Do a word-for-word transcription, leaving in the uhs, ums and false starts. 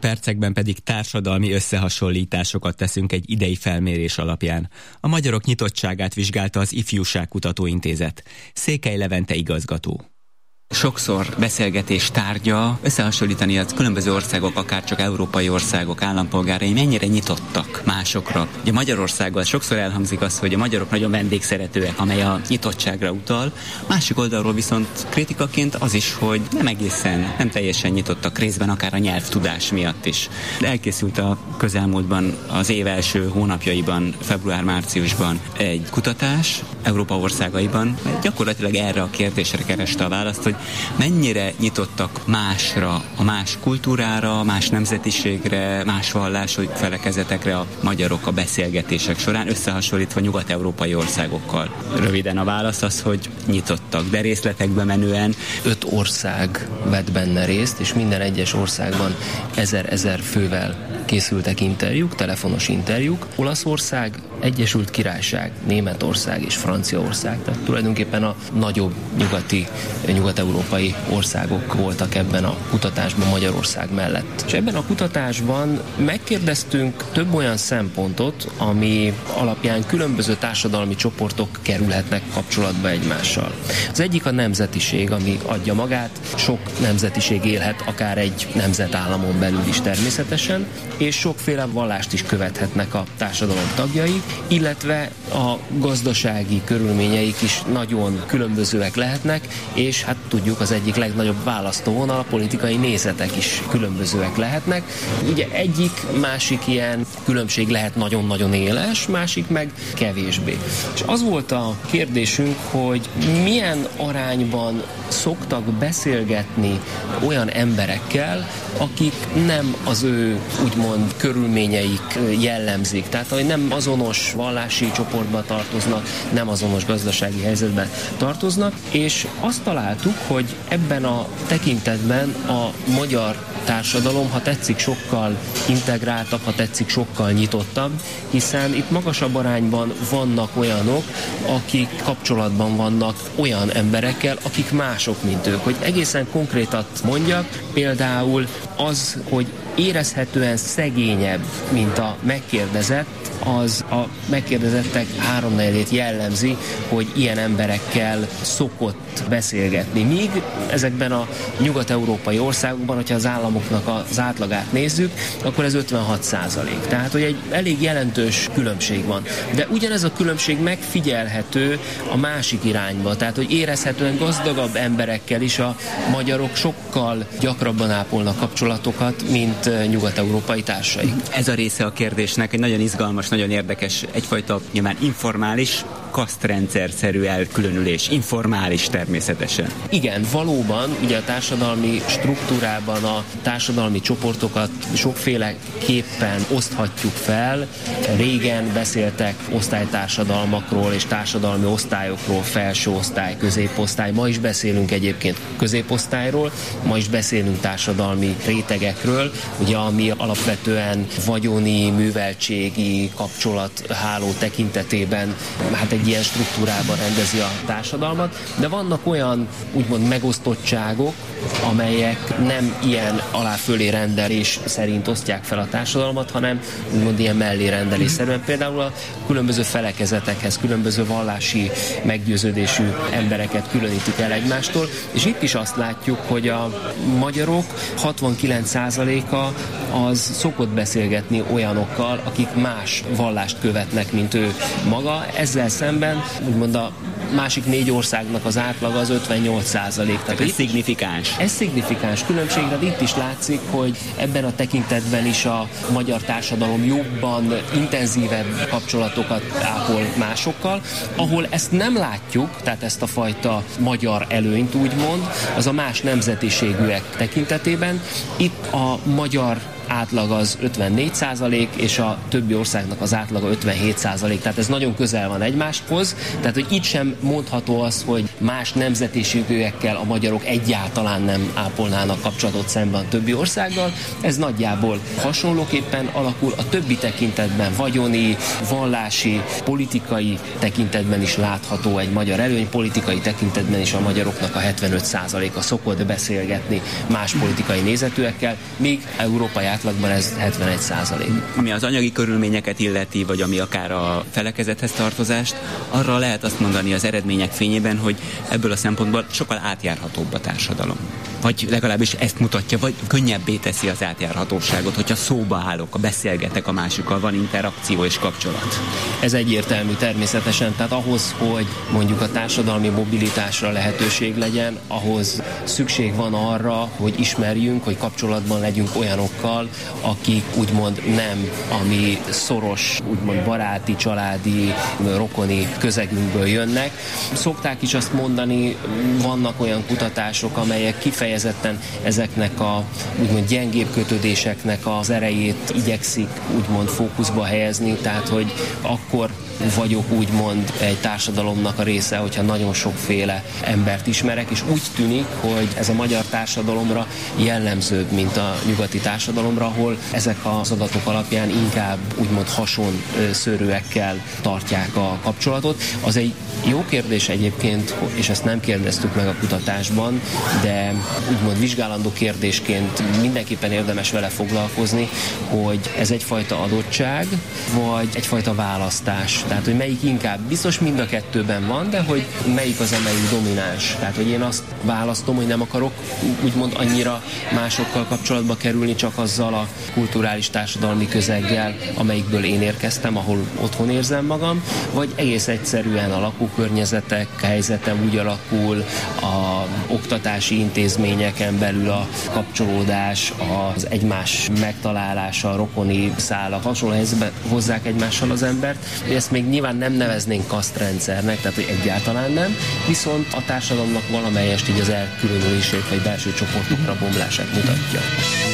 percekben pedig társadalmi összehasonlításokat teszünk egy idei felmérés alapján. A magyarok nyitottságát vizsgálta az Ifjúság Kutatóintézet. Székely Levente igazgató. Sokszor beszélgetés tárgya összehasonlítani az különböző országok, akár csak európai országok állampolgárai mennyire nyitottak másokra. Ugye Magyarországon sokszor elhangzik az, hogy a magyarok nagyon vendégszeretőek, amely a nyitottságra utal. Másik oldalról viszont kritikaként az is, hogy nem egészen, nem teljesen nyitottak részben, akár a nyelvtudás miatt is. Elkészült a közelmúltban, az év első hónapjaiban, február-márciusban egy kutatás Európa országaiban, gyakorlatilag erre a kérdésre kereste a választ, hogy mennyire nyitottak másra, a más kultúrára, más nemzetiségre, más vallású felekezetekre a magyarok a beszélgetések során, összehasonlítva nyugat-európai országokkal. Röviden a válasz az, hogy nyitottak, de részletekbe menően. Öt ország vett benne részt, és minden egyes országban ezer-ezer fővel készültek interjúk, telefonos interjúk. Olaszország, Egyesült Királyság, Németország és Franciaország, tehát tulajdonképpen a nagyobb nyugati, nyugat-európai országok voltak ebben a kutatásban Magyarország mellett. És ebben a kutatásban megkérdeztünk több olyan szempontot, ami alapján különböző társadalmi csoportok kerülhetnek kapcsolatba egymással. Az egyik a nemzetiség, ami adja magát, sok nemzetiség élhet akár egy nemzetállamon belül is természetesen, és sokféle vallást is követhetnek a társadalom tagjai, illetve a gazdasági körülményeik is nagyon különbözőek lehetnek, és hát tudjuk, az egyik legnagyobb választóvonal, a politikai nézetek is különbözőek lehetnek. Ugye egyik, másik ilyen különbség lehet nagyon-nagyon éles, másik meg kevésbé. És az volt a kérdésünk, hogy milyen arányban szoktak beszélgetni olyan emberekkel, akik nem az ő úgymond körülményeik jellemzik. Tehát, hogy nem azonos vallási csoportba tartoznak, nem azonos gazdasági helyzetben tartoznak, és azt találtuk, hogy ebben a tekintetben a magyar társadalom, ha tetszik, sokkal integráltabb, ha tetszik, sokkal nyitottabb, hiszen itt magasabb arányban vannak olyanok, akik kapcsolatban vannak olyan emberekkel, akik mások, mint ők. Hogy egészen konkrétat mondjak, például az, hogy érezhetően szegényebb, mint a megkérdezett, az a megkérdezettek háromnegyedét jellemzi, hogy ilyen emberekkel szokott beszélgetni. Míg ezekben a nyugat-európai országokban, hogyha az államoknak az átlagát nézzük, akkor ez ötvenhat százalék. Tehát, hogy egy elég jelentős különbség van. De ugyanez a különbség megfigyelhető a másik irányba. Tehát, hogy érezhetően gazdagabb emberekkel is a magyarok sokkal gyakrabban ápolnak kapcsolatokat, mint nyugat-európai társaik. Ez a része a kérdésnek egy nagyon izgalmas, nagyon érdekes, egyfajta nyilván informális, kasztrendszerszerű elkülönülés. Informális természetesen. Igen, valóban, ugye a társadalmi struktúrában a társadalmi csoportokat sokféleképpen oszthatjuk fel. Régen beszéltek osztálytársadalmakról és társadalmi osztályokról, felső osztály, középosztály. Ma is beszélünk egyébként középosztályról, ma is beszélünk társadalmi rétegekről, ugye ami alapvetően vagyoni, műveltségi kapcsolatháló tekintetében hát egy ilyen struktúrában rendezi a társadalmat, de vannak olyan úgymond megosztottságok, amelyek nem ilyen alá-fölé rendelés szerint osztják fel a társadalmat, hanem úgymond ilyen mellé rendelésszerűen. Például a különböző felekezetekhez, különböző vallási meggyőződésű embereket különítik el egymástól, és itt is azt látjuk, hogy a magyarok hatvankilenc százaléka az szokott beszélgetni olyanokkal, akik más vallást követnek, mint ő maga. Ezzel szemben úgymond a másik négy országnak az átlaga az ötvennyolc százalék. Tehát ez szignifikáns. Ez szignifikáns különbség, de itt is látszik, hogy ebben a tekintetben is a magyar társadalom jobban, intenzívebb kapcsolatokat ápol másokkal. Ahol ezt nem látjuk, tehát ezt a fajta magyar előnyt úgymond, az a más nemzetiségűek tekintetében. Itt a magyar átlag az ötvennégy százalék, és a többi országnak az átlaga ötvenhét százalék. Tehát ez nagyon közel van egymáshoz. Tehát, hogy itt sem mondható az, hogy más nemzetiségűekkel a magyarok egyáltalán nem ápolnának kapcsolatot szemben a többi országgal. Ez nagyjából hasonlóképpen alakul. A többi tekintetben, vagyoni, vallási, politikai tekintetben is látható egy magyar előny. Politikai tekintetben is a magyaroknak a hetvenöt százaléka szokott beszélgetni más politikai nézetűekkel, míg Európa átlagban ez hetvenegy százalék. Ami az anyagi körülményeket illeti, vagy ami akár a felekezethez tartozást, arra lehet azt mondani az eredmények fényében, hogy ebből a szempontból sokkal átjárhatóbb a társadalom. Vagy legalábbis ezt mutatja, vagy könnyebbé teszi az átjárhatóságot, hogyha szóba állok, beszélgetek a másikkal, van interakció és kapcsolat. Ez egyértelmű természetesen, tehát ahhoz, hogy mondjuk a társadalmi mobilitásra lehetőség legyen, ahhoz szükség van arra, hogy ismerjünk, hogy kapcsolatban legyünk olyanokkal, akik úgymond nem a mi szoros, úgymond baráti, családi, rokoni közegünkből jönnek. Szokták is azt mondani, vannak olyan kutatások, amelyek kifejezetten ezeknek a úgymond gyengébb kötődéseknek az erejét igyekszik úgymond fókuszba helyezni, tehát hogy akkor vagyok úgymond egy társadalomnak a része, hogyha nagyon sokféle embert ismerek, és úgy tűnik, hogy ez a magyar társadalomra jellemzőbb, mint a nyugati társadalomra, ahol ezek az adatok alapján inkább úgymond hasonszörűekkel tartják a kapcsolatot. Az egy jó kérdés egyébként, és ezt nem kérdeztük meg a kutatásban, de úgymond vizsgálandó kérdésként mindenképpen érdemes vele foglalkozni, hogy ez egyfajta adottság, vagy egyfajta választás. Tehát, hogy melyik inkább, biztos mind a kettőben van, de hogy melyik az, amelyik domináns. Tehát, hogy én azt választom, hogy nem akarok úgymond annyira másokkal kapcsolatba kerülni, csak azzal a kulturális társadalmi közeggel, amelyikből én érkeztem, ahol otthon érzem magam, vagy egész egyszerűen a lakókörnyezetek helyzetem úgy alakul, a oktatási intézményeken belül a kapcsolódás, az egymás megtalálása, a rokoni szálak, hasonló helyzetben hozzák egymással az embert. Ezt még nyilván nem neveznénk kasztrendszernek, tehát hogy egyáltalán nem, viszont a társadalomnak valamelyest így az elkülönülését vagy belső csoportokra bomlását mutatja.